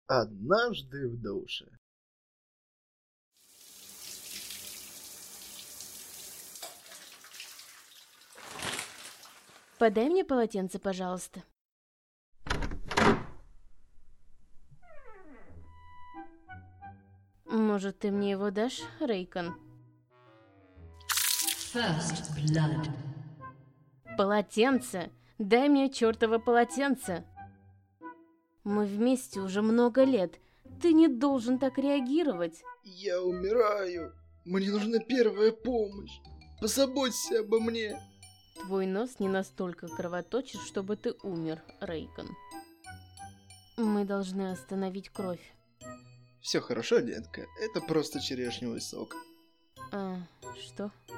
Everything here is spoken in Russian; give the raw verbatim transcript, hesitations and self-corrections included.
Однажды в душе. Подай мне полотенце, пожалуйста. Может, ты мне его дашь, Рейкон? First blood. Полотенце! Дай мне чертово полотенце! Мы вместе уже много лет. Ты не должен так реагировать. Я умираю. Мне нужна первая помощь. Позаботься обо мне. Твой нос не настолько кровоточит, чтобы ты умер, Рейкон. Мы должны остановить кровь. Все хорошо, детка. Это просто черешневый сок. А, что?